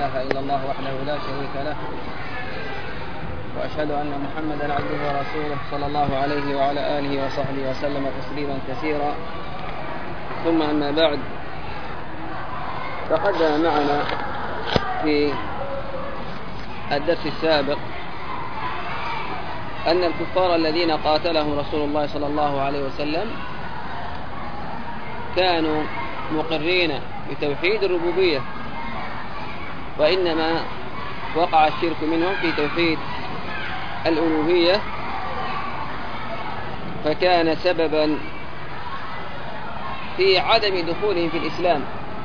إله إلا الله وحده لا شريك له، وأشهد أن محمدا عبده ورسوله صلى الله عليه وعلى آله وصحبه وسلم تسليما كثيرا. ثم أما بعد، تقدم معنا في الدرس السابق أن الكفار الذين قاتلهم رسول الله صلى الله عليه وسلم كانوا مقرين بتوحيد الربوبية، وإنما وقع الشرك منهم في توحيد الألوهية، فكان سببا في عدم دخولهم في الإسلام،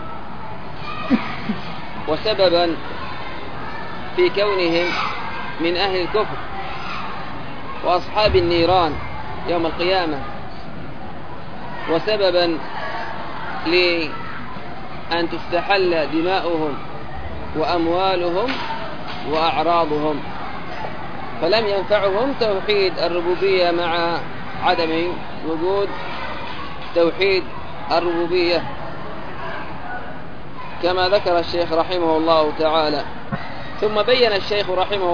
وسببا في كونهم من أهل الكفر وأصحاب النيران يوم القيامة، وسببا لأن تستحل دماؤهم وأموالهم وأعراضهم، فلم ينفعهم توحيد الربوبية مع عدم وجود توحيد الربوبية، كما ذكر الشيخ رحمه الله تعالى. ثم بين الشيخ رحمه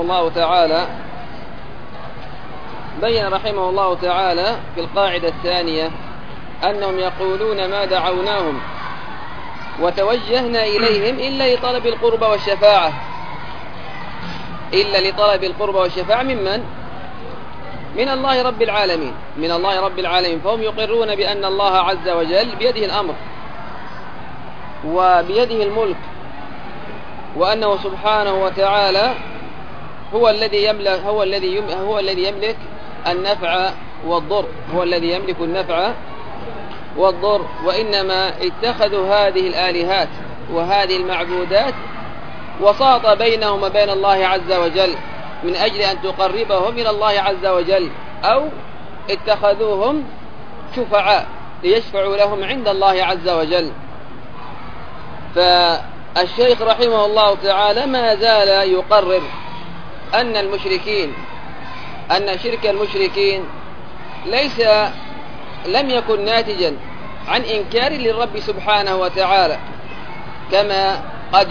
الله تعالى في القاعدة الثانية أنهم يقولون ما دعوناهم وتوجهنا إليهم إلا لطلب القربى والشفاعة من الله رب العالمين، فهم يقرون بأن الله عز وجل بيده الأمر وبيده الملك، وأنه سبحانه وتعالى هو الذي يملك النفع والضر، وإنما اتخذوا هذه الآلهات وهذه المعبودات وساط بينهم وبين الله عز وجل من أجل أن تقربهم إلى الله عز وجل، أو اتخذوهم شفعاء ليشفعوا لهم عند الله عز وجل. فالشيخ رحمه الله تعالى ما زال يقرر أن شرك المشركين لم يكن ناتجا عن إنكار للرب سبحانه وتعالى، كما قد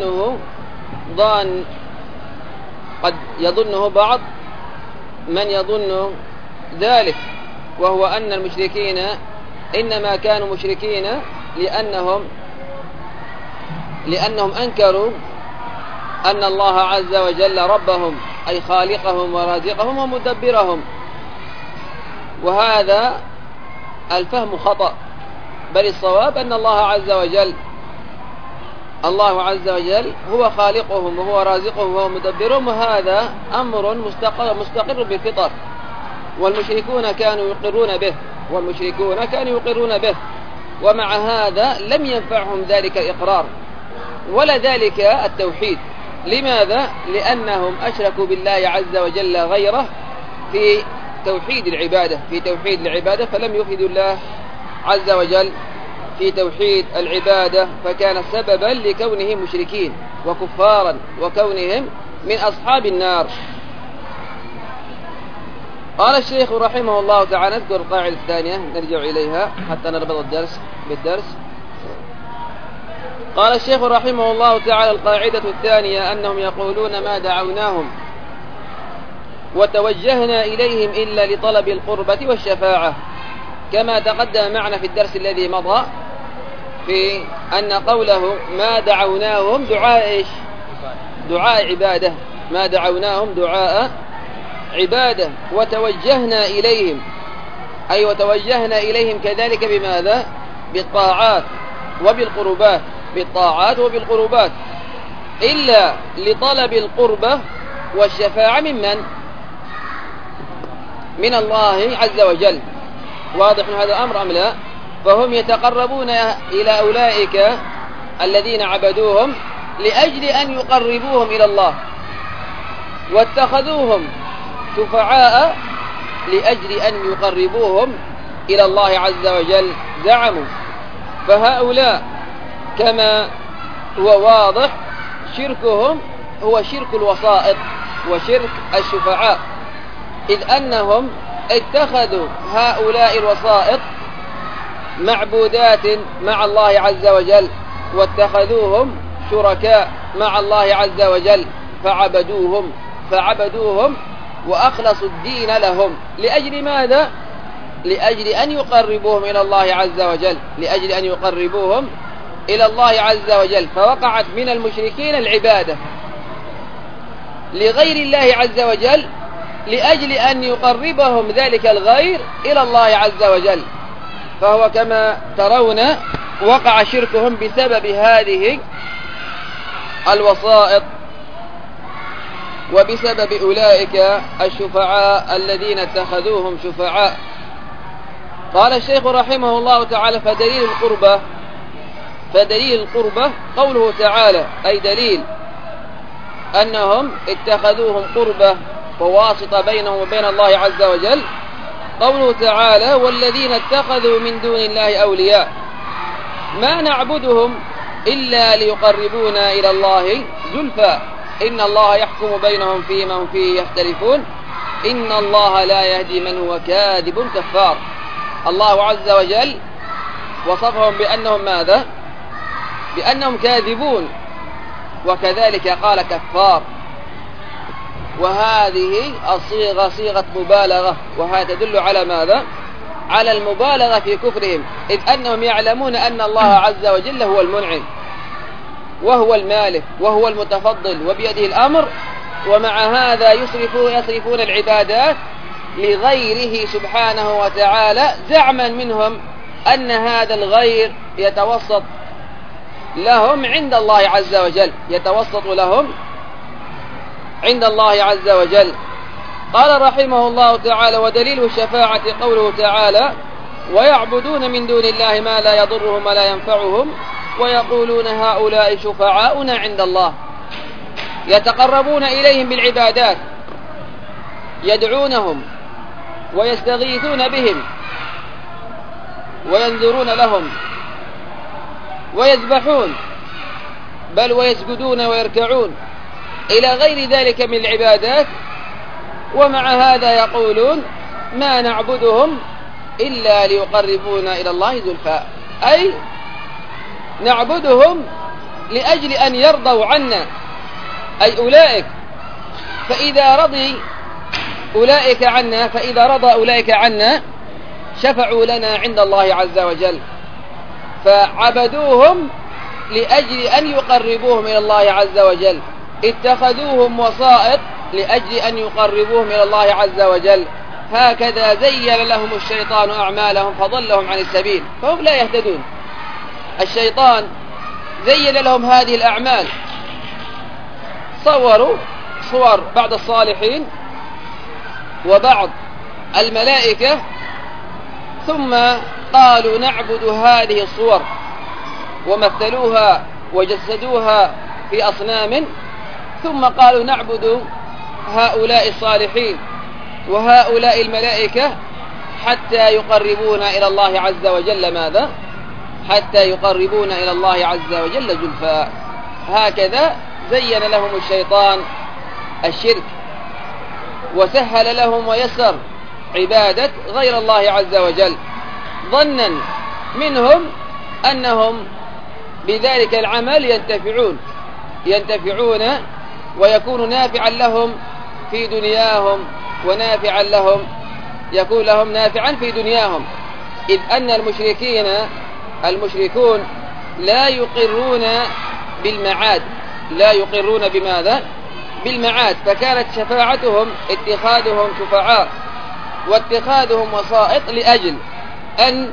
يظنه بعض من يظن ذلك، وهو أن المشركين إنما كانوا مشركين لأنهم أنكروا أن الله عز وجل ربهم، أي خالقهم ورازقهم ومدبرهم، وهذا الفهم خطأ، بل الصواب أن الله عز وجل هو خالقهم وهو رازقهم وهو مدبرهم، وهذا أمر مستقر بالفطر، والمشركون كانوا يقرون به، ومع هذا لم ينفعهم ذلك الإقرار ولا ذلك التوحيد. لماذا؟ لأنهم أشركوا بالله عز وجل غيره في توحيد العبادة، فلم يفيدوا الله عز وجل في توحيد العبادة، فكان سببا لكونهم مشركين وكفارا وكونهم من أصحاب النار. قال الشيخ رحمه الله تعالى، نذكر القاعدة الثانية نرجع إليها حتى نربط الدرس بالدرس. قال الشيخ رحمه الله تعالى: القاعدة الثانية أنهم يقولون ما دعوناهم وتوجهنا إليهم إلا لطلب القربة والشفاعة، كما تقدم معنا في الدرس الذي مضى في أن قوله ما دعوناهم دعاء عبادة، وتوجهنا إليهم كذلك بماذا؟ بالطاعات وبالقربات، إلا لطلب القربة والشفاعة من الله عز وجل. واضح هذا الأمر أم لا؟ فهم يتقربون إلى أولئك الذين عبدوهم لأجل أن يقربوهم إلى الله، واتخذوهم شفعاء لأجل أن يقربوهم إلى الله عز وجل، زعموا. فهؤلاء كما هو واضح شركهم هو شرك الوسائط وشرك الشفعاء، إذ أنهم اتخذوا هؤلاء الوسائط معبودات مع الله عز وجل، واتخذوهم شركاء مع الله عز وجل فعبدوهم وأخلصوا الدين لهم. لأجل ماذا؟ لأجل أن يقربوهم إلى الله عز وجل، لأجل أن يقربوهم إلى الله عز وجل. فوقعت من المشركين العبادة لغير الله عز وجل لأجل أن يقربهم ذلك الغير إلى الله عز وجل. فهو كما ترون وقع شركهم بسبب هذه الوسائط وبسبب أولئك الشفعاء الذين اتخذوهم شفعاء. قال الشيخ رحمه الله تعالى: فدليل القربة قوله تعالى، أي دليل أنهم اتخذوهم قربة وواسطة بينهم وبين الله عز وجل، قوله تعالى: والذين اتخذوا من دون الله أولياء ما نعبدهم إلا ليقربونا إلى الله زلفى إن الله يحكم بينهم فيما هم فيه يختلفون إن الله لا يهدي من هو كاذب كفار. الله عز وجل وصفهم بأنهم ماذا؟ بأنهم كاذبون، وكذلك قال كفار. وهذه الصيغة صيغة مبالغة، وهذا تدل على ماذا؟ على المبالغة في كفرهم، إذ أنهم يعلمون أن الله عز وجل هو المنعم وهو المالك وهو المتفضل وبيده الأمر، ومع هذا يصرفون العبادات لغيره سبحانه وتعالى، زعما منهم أن هذا الغير يتوسط لهم عند الله عز وجل، يتوسط لهم عند الله عز وجل. قال رحمه الله تعالى: ودليل الشفاعة قوله تعالى: ويعبدون من دون الله ما لا يضرهم ولا ينفعهم ويقولون هؤلاء شفعاؤنا عند الله. يتقربون إليهم بالعبادات، يدعونهم ويستغيثون بهم وينذرون لهم ويذبحون، بل ويسجدون ويركعون إلى غير ذلك من العبادات، ومع هذا يقولون ما نعبدهم إلا ليقربونا إلى الله زلفى، أي نعبدهم لأجل أن يرضوا عنا، أي أولئك، فإذا رضى أولئك عنا شفعوا لنا عند الله عز وجل. فعبدوهم لأجل أن يقربوهم إلى الله عز وجل، اتخذوهم وسائط لأجل أن يقربوهم إلى الله عز وجل. هكذا زين لهم الشيطان أعمالهم فضلهم عن السبيل، فهم لا يهتدون. الشيطان زين لهم هذه الأعمال، صوروا صور بعض الصالحين وبعض الملائكة، ثم قالوا نعبد هذه الصور، ومثلوها وجسدوها في أصنام، ثم قالوا نعبد هؤلاء الصالحين وهؤلاء الملائكة حتى يقربونا إلى الله عز وجل ماذا؟ حتى يقربونا إلى الله عز وجل زلفى. هكذا زين لهم الشيطان الشرك، وسهل لهم ويسر عبادة غير الله عز وجل، ظنا منهم أنهم بذلك العمل ينتفعون ويكون نافعا لهم في دنياهم ونافعا لهم، يكون لهم نافعا في دنياهم، إذ أن المشركون لا يقرون بالمعاد، لا يقرون بماذا؟ بالمعاد. فكانت شفاعتهم اتخاذهم شفعاء واتخاذهم وسائط لأجل أن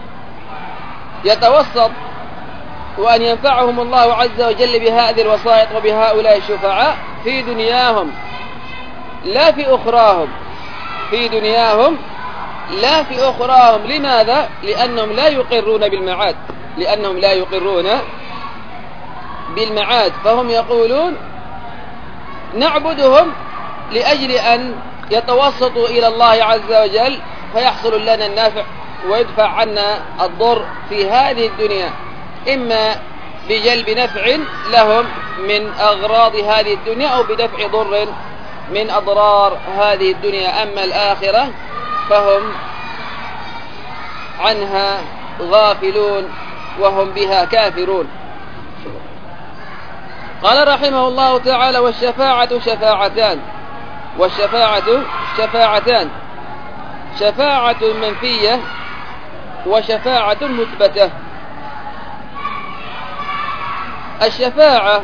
يتوسط وأن ينفعهم الله عز وجل بهذه الوسائط وبهؤلاء الشفعاء في دنياهم لا في أخراهم، في دنياهم لا في أخراهم. لماذا؟ لأنهم لا يقرون بالمعاد، فهم يقولون نعبدهم لأجل أن يتوسطوا إلى الله عز وجل فيحصل لنا النافع ويدفع عنا الضر في هذه الدنيا، إما بجلب نفع لهم من أغراض هذه الدنيا أو بدفع ضر من أضرار هذه الدنيا. أما الآخرة فهم عنها غافلون وهم بها كافرون. قال رحمه الله تعالى: والشفاعة شفاعتان، والشفاعة شفاعتان، شفاعة منفية وشفاعة مثبتة. الشفاعة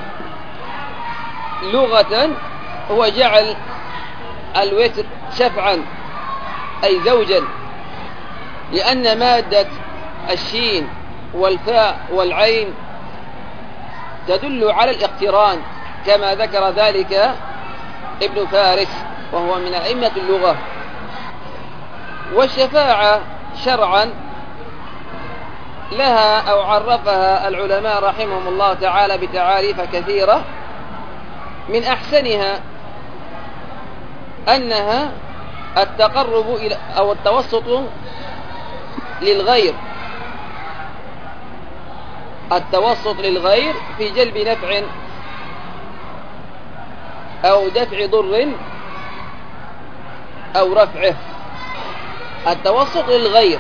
لغة هو جعل الوتر شفعا أي زوجا، لأن مادة الشين والفاء والعين تدل على الاقتران، كما ذكر ذلك ابن فارس وهو من أئمة اللغة. والشفاعة شرعا لها أو عرفها العلماء رحمهم الله تعالى بتعاريف كثيرة، من أحسنها أنها التقرب إلى أو التوسط للغير، التوسط للغير في جلب نفع أو دفع ضر أو رفعه. التوسط للغير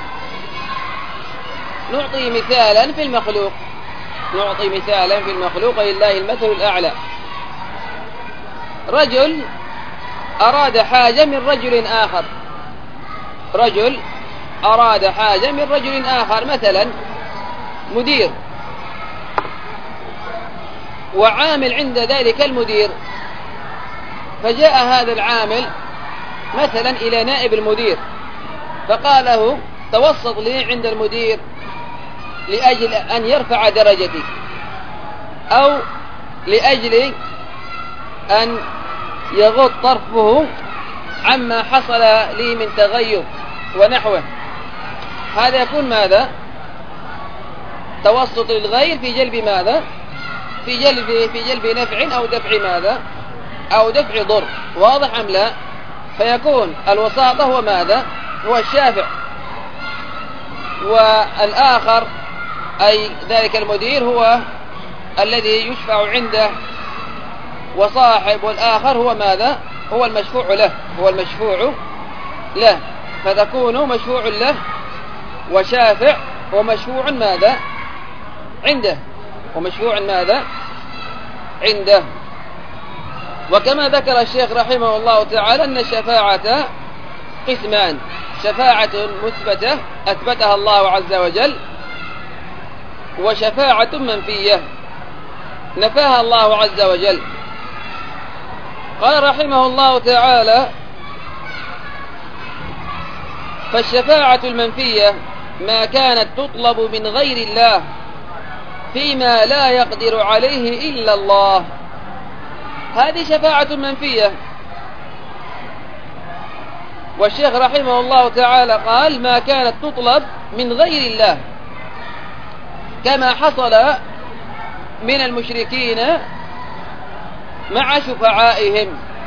نعطي مثالا في المخلوق، نعطي مثالا في المخلوق لله المثل الأعلى. رجل أراد حاجة من رجل آخر، رجل أراد حاجة من رجل آخر، مثلا مدير وعامل عند ذلك المدير، فجاء هذا العامل مثلا إلى نائب المدير فقال له: توسط لي عند المدير لأجل أن يرفع درجتي، أو لأجل أن يغض طرفه عما حصل لي من تغير ونحوه. هذا يكون ماذا؟ توسط للغير في جلب ماذا؟ في جلب نفع أو دفع ماذا؟ أو دفع ضر. واضح أم لا؟ فيكون الوساطة هو ماذا؟ هو الشافع، والآخر أي ذلك المدير هو الذي يشفع عنده، وصاحب الآخر هو ماذا؟ هو المشفوع له، هو المشفوع له، فتكون مشفوع له وشافع ومشفوع ماذا؟ عنده، ومشفوع ماذا؟ عنده. وكما ذكر الشيخ رحمه الله تعالى أن الشفاعة قسمان: شفاعة مثبتة أثبتها الله عز وجل، وشفاعة منفية نفاها الله عز وجل. قال رحمه الله تعالى: فالشفاعة المنفية ما كانت تطلب من غير الله فيما لا يقدر عليه إلا الله. هذه شفاعة منفية. والشيخ رحمه الله تعالى قال: ما كانت تطلب من غير الله، كما حصل من المشركين مع شفعائهم،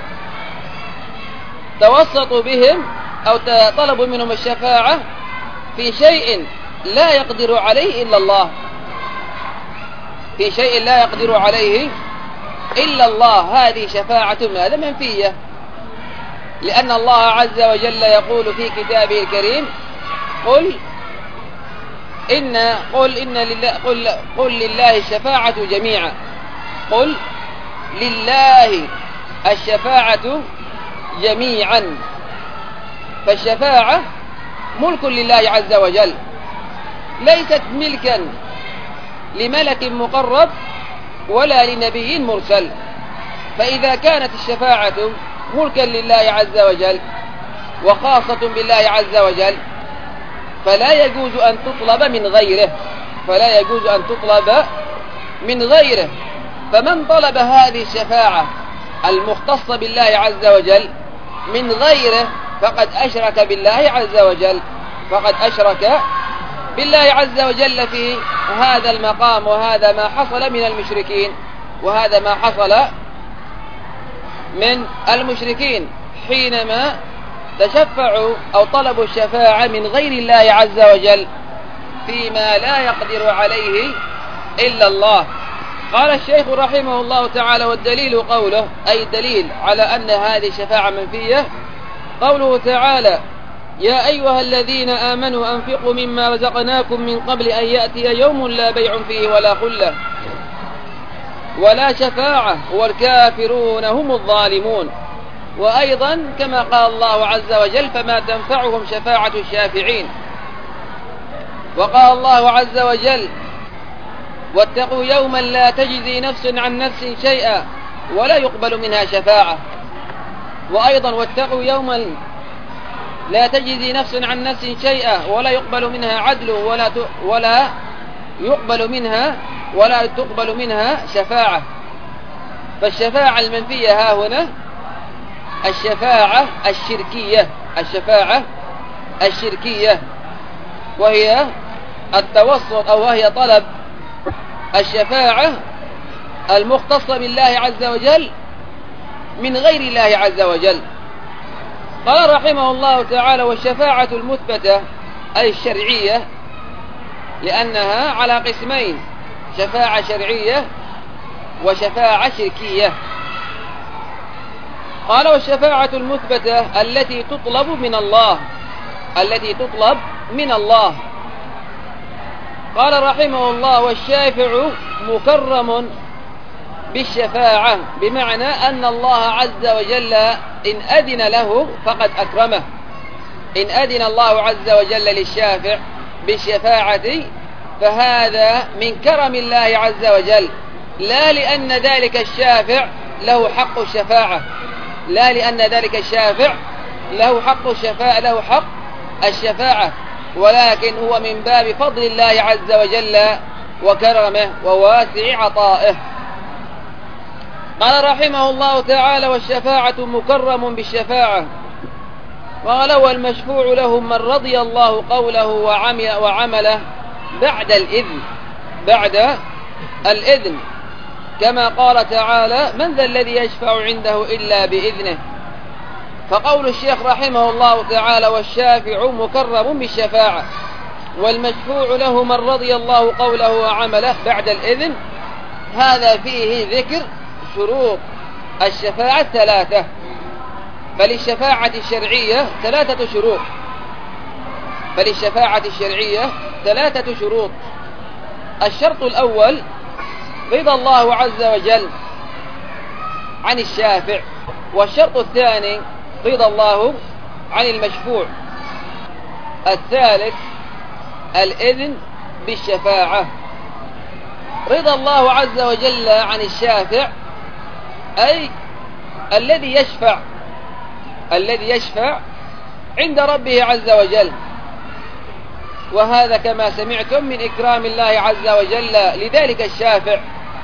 توسطوا بهم أو طلبوا منهم الشفاعة في شيء لا يقدر عليه إلا الله، في شيء لا يقدر عليه إلا الله. هذه شفاعة ماذا؟ منفية، لأن الله عز وجل يقول في كتابه الكريم: قل لله الشفاعة جميعا، قل لله الشفاعة جميعا. فالشفاعة ملك لله عز وجل، ليست ملكا لملك مقرب ولا لنبي مرسل. فإذا كانت الشفاعة ملكا لله عز وجل وخاصة بالله عز وجل فلا يجوز أن تطلب من غيره، فلا يجوز أن تطلب من غيره. فمن طلب هذه الشفاعة المختصة بالله عز وجل من غيره فقد أشرك بالله عز وجل، فقد أشرك بالله عز وجل في هذا المقام. وهذا ما حصل من المشركين، وهذا ما حصل من المشركين حينما تشفعوا أو طلبوا الشفاعة من غير الله عز وجل فيما لا يقدر عليه إلا الله. قال الشيخ رحمه الله تعالى: والدليل قوله، أي الدليل على أن هذه الشفاعة منفية، قوله تعالى: يا أيها الذين آمنوا أنفقوا مما رزقناكم من قبل أن يأتي يوم لا بيع فيه ولا خلة. ولا شفاعة والكافرون هم الظالمون. وأيضا كما قال الله عز وجل فما تنفعهم شفاعة الشافعين. وقال الله عز وجل واتقوا يوما لا تجزي نفس عن نفس شيئا ولا يقبل منها شفاعة. وأيضا واتقوا يوما لا تجزي نفس عن نفس شيئا ولا يقبل منها عدل ولا تقبل منها شفاعة. فالشفاعة المنفية ها هنا الشفاعة الشركية وهي التوسط أو وهي طلب الشفاعة المختصة بالله عز وجل من غير الله عز وجل. قال رحمه الله تعالى والشفاعة المثبتة أي الشرعية لأنها على قسمين شفاعة شرعية وشفاعة شركية. قال والشفاعة المثبتة التي تطلب من الله. قال رحمه الله والشافع مكرم بالشفاعة بمعنى أن الله عز وجل إن أذن له فقد أكرمه. إن أذن الله عز وجل للشافع بالشفاعة فهذا من كرم الله عز وجل لا لأن ذلك الشافع له حق الشفاعة ولكن هو من باب فضل الله عز وجل وكرمه وواسع عطائه. قال رحمه الله تعالى والشفاعة مكرم بالشفاعة. قال والمشفوع له من رضي الله قوله وعمله بعد الإذن كما قال تعالى من ذا الذي يشفع عنده إلا بإذنه. فقول الشيخ رحمه الله تعالى والشافع مكرم بالشفاعة والمشفوع له من رضي الله قوله وعمله بعد الإذن هذا فيه ذكر شروط الشفاعة 3. فللشفاعة الشرعية 3 شروط. الشرط الأول رضا الله عز وجل عن الشافع. والشرط الثاني رضا الله عن المشفوع. الثالث الإذن بالشفاعة. رضا الله عز وجل عن الشافع أي الذي يشفع عند ربه عز وجل. وهذا كما سمعتم من إكرام الله عز وجل لذلك الشافع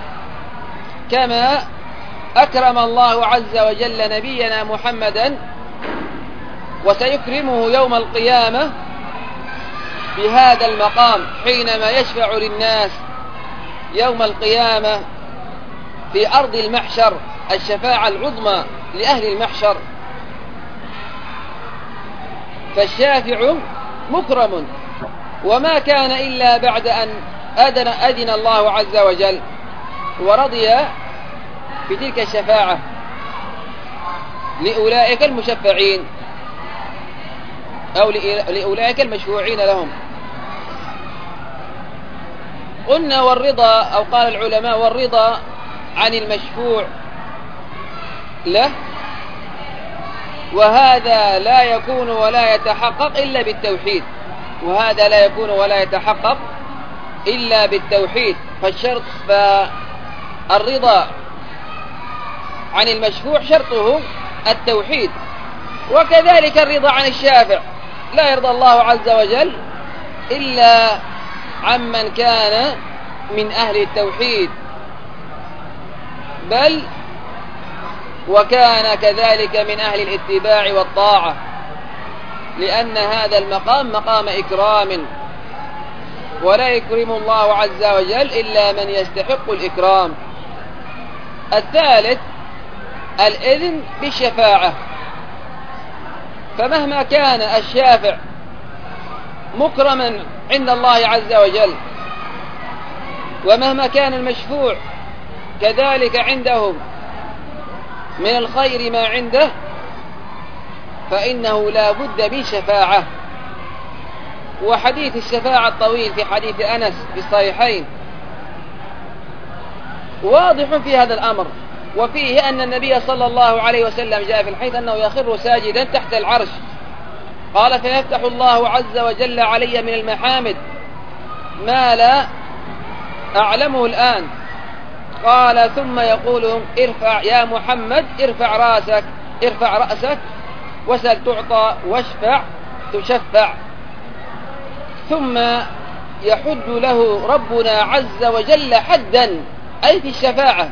كما أكرم الله عز وجل نبينا محمدا وسيكرمه يوم القيامة بهذا المقام حينما يشفع للناس يوم القيامة في أرض المحشر الشفاعة العظمى لأهل المحشر. فالشافع مكرم وما كان إلا بعد أن أذن الله عز وجل ورضي بتلك الشفاعة لأولئك المشفعين أو لأولئك المشفوعين لهم. قلنا والرضا أو قال العلماء والرضا عن المشفوع له وهذا لا يكون ولا يتحقق إلا بالتوحيد. فالرضا عن المشفوع شرطه التوحيد. وكذلك الرضا عن الشافع لا يرضى الله عز وجل إلا عمن كان من أهل التوحيد بل وكان كذلك من أهل الاتباع والطاعة لأن هذا المقام مقام إكرام ولا يكرم الله عز وجل إلا من يستحق الإكرام. الثالث الإذن بالشفاعة. فمهما كان الشافع مكرما عند الله عز وجل ومهما كان المشفوع كذلك عندهم من الخير ما عنده فإنه لا بد من شفاعة. وحديث الشفاعة الطويل في حديث أنس في الصحيحين واضح في هذا الأمر. وفيه أن النبي صلى الله عليه وسلم جاء في الحديث أنه يخر ساجدا تحت العرش، قال فيفتح الله عز وجل علي من المحامد ما لا أعلمه الآن، قال ثم يقول ارفع يا محمد ارفع رأسك وسل تعطى واشفع تشفع. ثم يحد له ربنا عز وجل حدا، أي في الشفاعة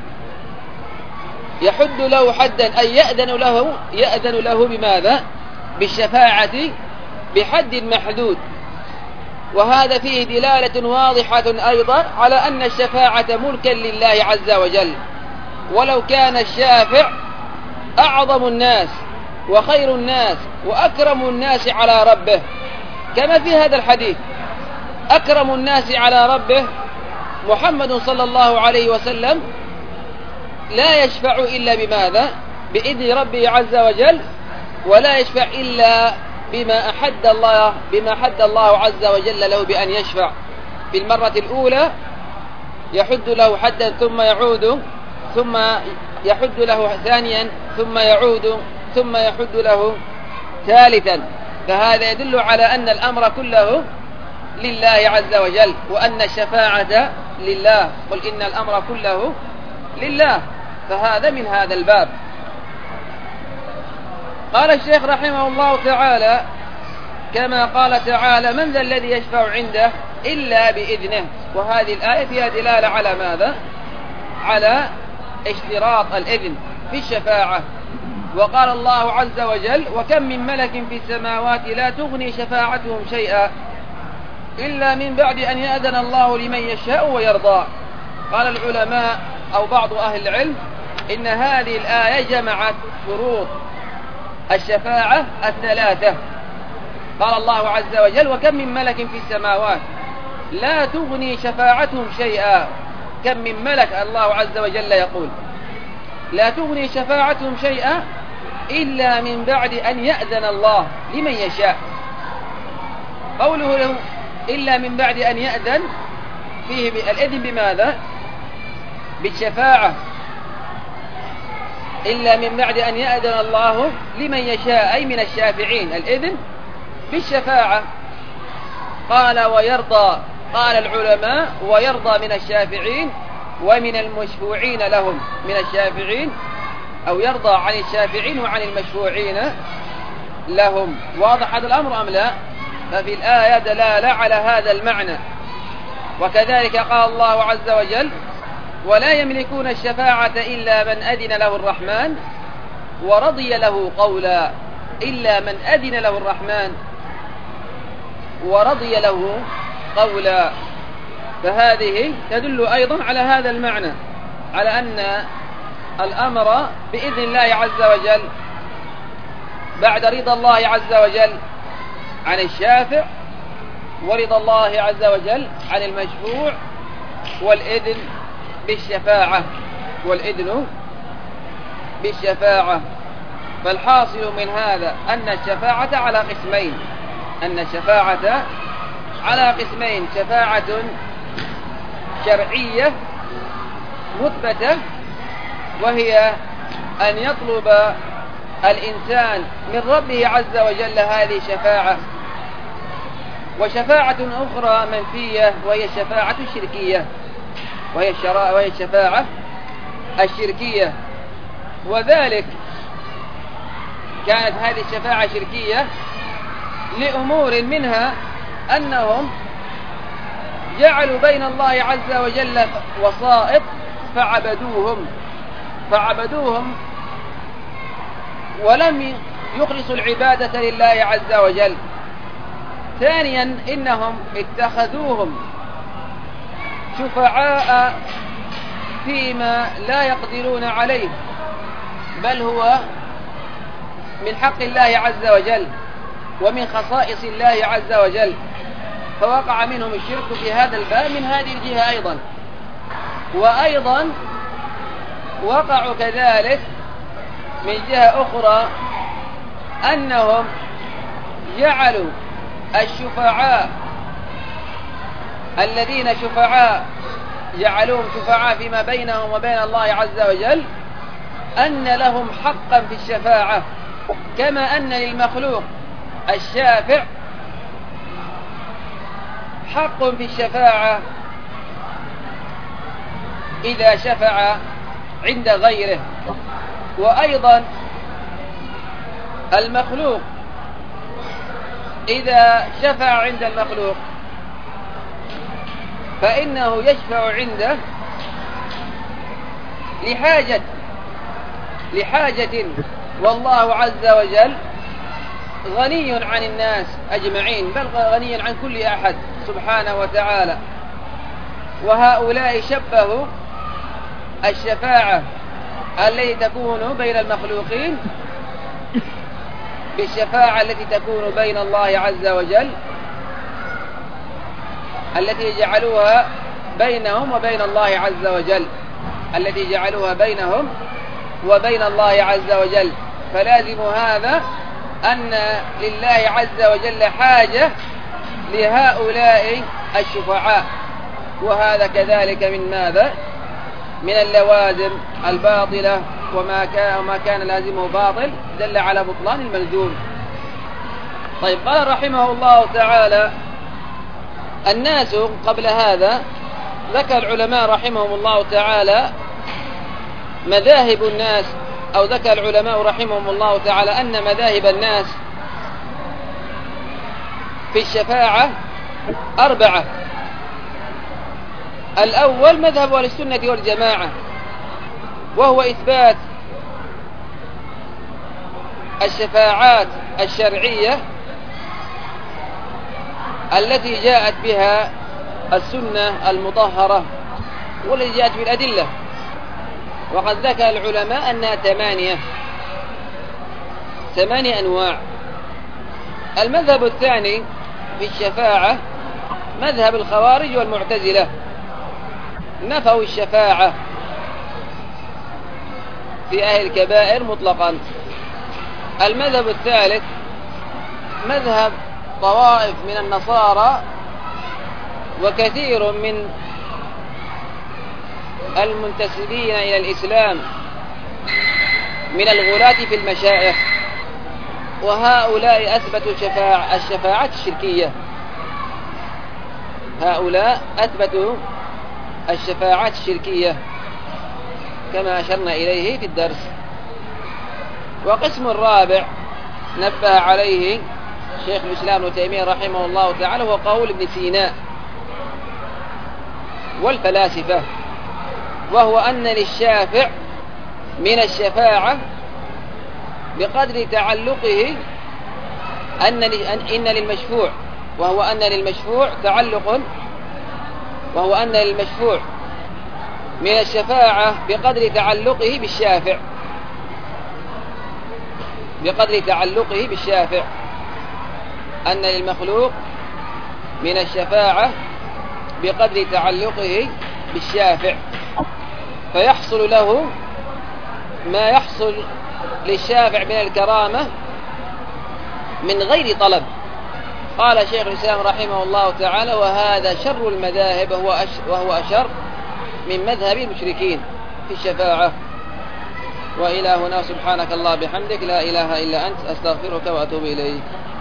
يحد له حدا، أي يأذن له بماذا؟ بالشفاعة بحد محدود. وهذا فيه دلالة واضحة أيضا على أن الشفاعة ملكا لله عز وجل، ولو كان الشافع أعظم الناس وخير الناس وأكرم الناس على ربه، كما في هذا الحديث أكرم الناس على ربه محمد صلى الله عليه وسلم، لا يشفع إلا بماذا؟ بإذن ربه عز وجل، ولا يشفع إلا بما حد الله عز وجل له بأن يشفع. في المرة الأولى يحد له حدا ثم يعود، ثم يحد له ثانيا ثم يعود، ثم يحد له ثالثا. فهذا يدل على أن الأمر كله لله عز وجل، وأن الشفاعة لله، قل إن الأمر كله لله. فهذا من هذا الباب. قال الشيخ رحمه الله تعالى كما قال تعالى من ذا الذي يشفع عنده إلا بإذنه. وهذه الآية فيها دلالة على ماذا؟ على اشتراط الإذن في الشفاعة. وقال الله عز وجل وكم من ملك في السماوات لا تغني شفاعتهم شيئا إلا من بعد أن يأذن الله لمن يشاء ويرضى. قال العلماء أو بعض أهل العلم إن هذه الآية جمعت شروط الشفاعة الثلاثة. قال الله عز وجل وكم من ملك في السماوات لا تغني شفاعتهم شيئا. كم من ملك الله عز وجل يقول لا تغني شفاعتهم شيئا إلا من بعد أن يأذن الله لمن يشاء. قوله له إلا من بعد أن يأذن فيه الإذن بماذا؟ بالشفاعة. إلا من بعد أن يأذن الله لمن يشاء أي من الشافعين، الإذن بالشفاعة. قال ويرضى، قال العلماء ويرضى من الشافعين ومن المشفوعين لهم، من الشافعين أو يرضى عن الشافعين وعن المشفوعين لهم. واضح هذا الأمر أم لا؟ ففي الآية دلالة على هذا المعنى. وكذلك قال الله عز وجل ولا يملكون الشفاعة إلا من أذن له الرحمن ورضي له قولا. إلا من أذن له الرحمن ورضي له قولا. فهذه تدل أيضا على هذا المعنى، على أن الأمر بإذن الله عز وجل بعد رضا الله عز وجل عن الشافع ورضا الله عز وجل عن المشفوع والإذن بالشفاعة فالحاصل من هذا أن الشفاعة على قسمين، شفاعة شرعية مثبتة وهي أن يطلب الإنسان من ربه عز وجل هذه شفاعة، وشفاعة أخرى منفية وهي الشفاعة الشركية، وهي الشفاعة الشركية. وذلك كانت هذه الشفاعة شركية لأمور منها أنهم جعلوا بين الله عز وجل وسائط فعبدوهم ولم يخلصوا العبادة لله عز وجل. ثانيا إنهم اتخذوهم شفعاء فيما لا يقدرون عليه، بل هو من حق الله عز وجل ومن خصائص الله عز وجل، فوقع منهم الشرك في هذا الباب من هذه الجهة أيضا. وأيضا وقعوا كذلك من جهة أخرى أنهم جعلوا الشفعاء الذين شفعاء جعلوهم شفعاء فيما بينهم وبين الله عز وجل أن لهم حقا في الشفاعة، كما أن للمخلوق الشافع حق في الشفاعة إذا شفع عند غيره. وأيضا المخلوق إذا شفع عند المخلوق فإنه يشفع عنده لحاجة، والله عز وجل غني عن الناس أجمعين، بل غني عن كل أحد سبحانه وتعالى. وهؤلاء شبهوا الشفاعة التي تكون بين المخلوقين بالشفاعة التي تكون بين الله عز وجل، التي جعلوها بينهم وبين الله عز وجل، التي جعلوها بينهم وبين الله عز وجل. فلازم هذا أن لله عز وجل حاجة لهؤلاء الشفعاء، وهذا كذلك من ماذا؟ من اللوازم الباطلة، وما كان لازمه باطل دل على بطلان الملزوم. طيب، قال رحمه الله تعالى: الناس قبل هذا ذكر العلماء رحمهم الله تعالى مذاهب الناس، أو ذكر العلماء رحمهم الله تعالى أن مذاهب الناس في الشفاعة 4. الأول مذهب أهل السنة والجماعة، وهو إثبات الشفاعات الشرعية التي جاءت بها السنة المطهرة والتي جاءت بالأدلة، وقد ذكر العلماء أنها 8 أنواع. المذهب الثاني في الشفاعة مذهب الخوارج والمعتزلة، نفوا الشفاعة في أهل الكبائر مطلقا. المذهب الثالث مذهب طوائف من النصارى وكثير من المنتسبين إلى الإسلام من الغلاة في المشائخ، وهؤلاء أثبتوا الشفاعة الشركية. هؤلاء أثبتوا الشفاعة الشركية كما أشرنا إليه في الدرس. وقسم الرابع نبه عليه شيخ الإسلام ابن تيمية رحمه الله تعالى، هو قول ابن سينا والفلاسفة، وهو أن للشافع من الشفاعة بقدر تعلقه إن للمشفوع، وهو أن للمشفوع تعلق، وهو أن للمشفوع من الشفاعة بقدر تعلقه بالشافع، بقدر تعلقه بالشافع، أن للمخلوق من الشفاعة بقدر تعلقه بالشافع، فيحصل له ما يحصل للشافع من الكرامة من غير طلب. قال شيخ الإسلام رحمه الله تعالى: وهذا شر المذاهب، وهو أشر من مذهب المشركين في الشفاعة. وإلى هنا، سبحانك الله بحمدك، لا إله إلا أنت، أستغفرك وأتوب إليك.